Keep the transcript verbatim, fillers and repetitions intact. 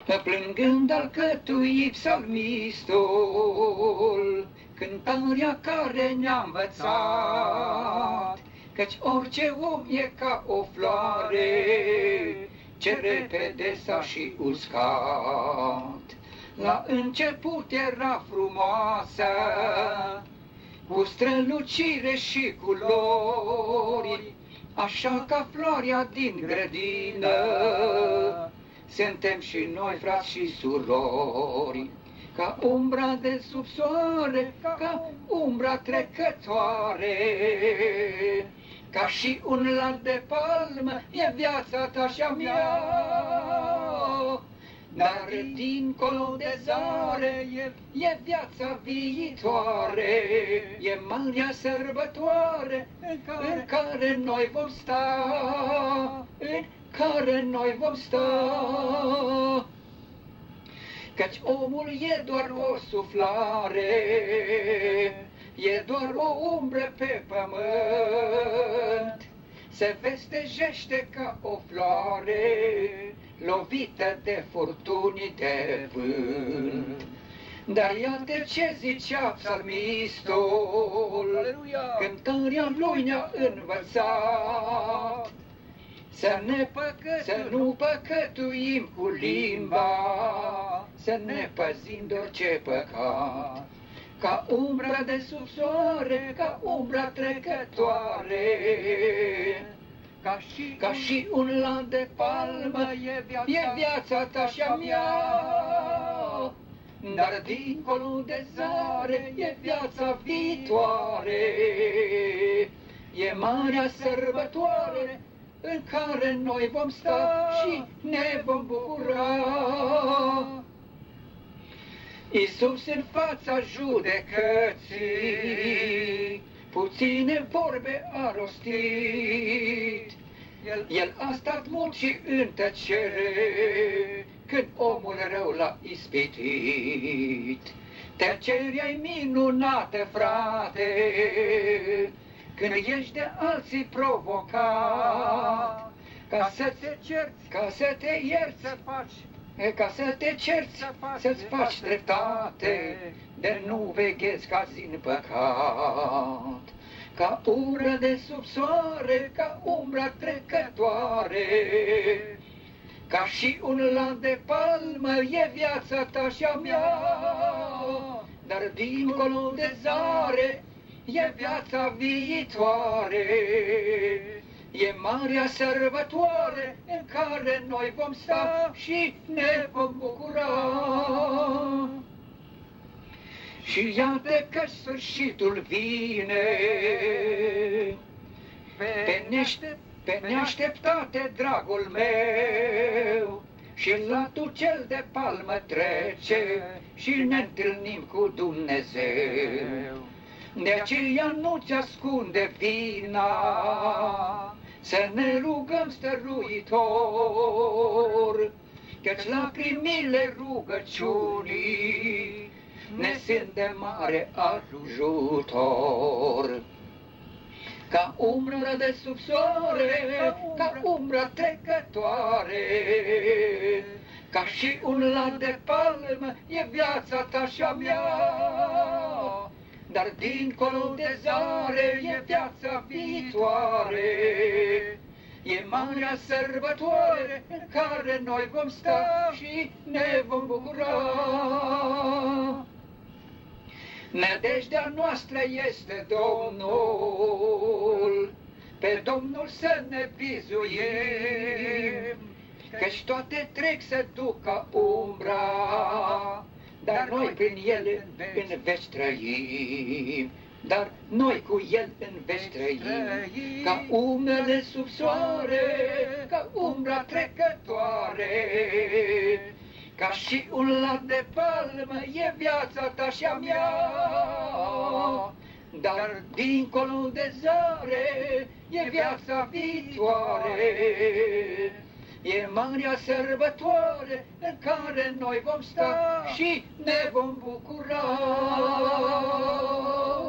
Plângând alcătuit psalmistul, cântarea care ne-a învățat, căci orice om e ca o floare, ce repede s-a și uscat. La început era frumoasă, cu strălucire și culori, așa ca floarea din grădină, suntem și noi, frați și surori, ca umbra de sub soare, ca umbra trecătoare, ca și un lat de palmă, e viața ta și a mea. Dar dincolo de zare e, e viața viitoare, e marea sărbătoare în care, în care noi vom sta, în care noi vom sta. Căci omul e doar o suflare, e doar o umbră pe pământ, se vestejește ca o floare, lovită de furtuni de vânt. Dar iată ce zicea psalmistul, cântarea lui ne-a învățat, să, ne păcătu- să nu păcătuim cu limba, să ne păzim de orice păcat. Ca umbra de sub soare, ca umbra trecătoare, ca și, ca și un lat de palmă, e viața, e viața ta și a mea. Dar dincolo de zare e viața viitoare, e marea sărbătoare în care noi vom sta și ne vom bucura. Iisus în fața judecății, puține vorbe a rostit, El, El a stat mult și în tăcere, când omul rău l-a ispitit. Tăcerea-i minunată, frate, când ești de alții provocat, ca să te cerți, ca să te ierți, să faci, ca să te cerți, să-ți faci dreptate, de nu veghezi ca zi în păcat. Ca umbră de sub soare, ca umbra trecătoare, ca și un lat de palmă, e viața ta și a mea. Dar dincolo de zare, e viața viitoare, e marea sărbătoare în care noi vom sta și ne vom bucura. Și iată că sfârșitul vine, pe, neaștept, pe neașteptate, dragul meu, și latul cel de palmă trece și ne întâlnim cu Dumnezeu. De aceea nu-ți ascunde vina, să ne rugăm stăruitor, căci lacrimile rugăciunii ne sunt de mare ajutor. Ca umbră de sub soare, ca umbră trecătoare, ca și un lat de palmă, e viața ta și a mea. Dar dincolo de zare e viața viitoare, e marea sărbătoare în care noi vom sta și ne vom bucura. Nădejdea noastră este Domnul, pe Domnul să ne bizuim, căci toate trec să duc ca umbra, dar noi prin El în veci trăim, dar noi cu El în veci trăim, ca umbrele sub soare, ca umbra trecătoare, ca și un lat de palmă, e viața ta și a mea. Dar dincolo de zare, e viața viitoare, e marea sărbătoare în care noi vom sta și ne vom bucura.